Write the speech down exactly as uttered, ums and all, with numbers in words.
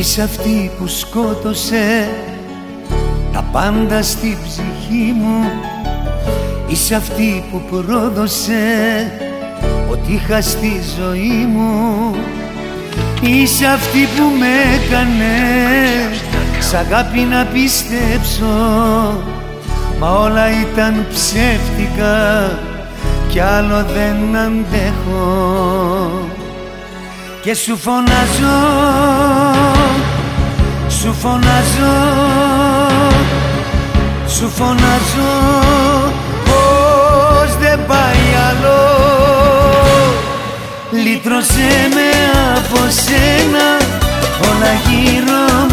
Είσαι αυτή που σκότωσε τα πάντα στην ψυχή μου. Είσαι αυτή που πρόδωσε ό,τι είχα στη ζωή μου. Είσαι αυτή που με έκανε σ' αγάπη να πιστέψω, μα όλα ήταν ψεύτικα κι άλλο δεν αντέχω. Και σου φωνάζω, σου φωνάζω, σου φωνάζω πως δεν πάει άλλο. Λύτρωσέ με από σένα, όλα γύρω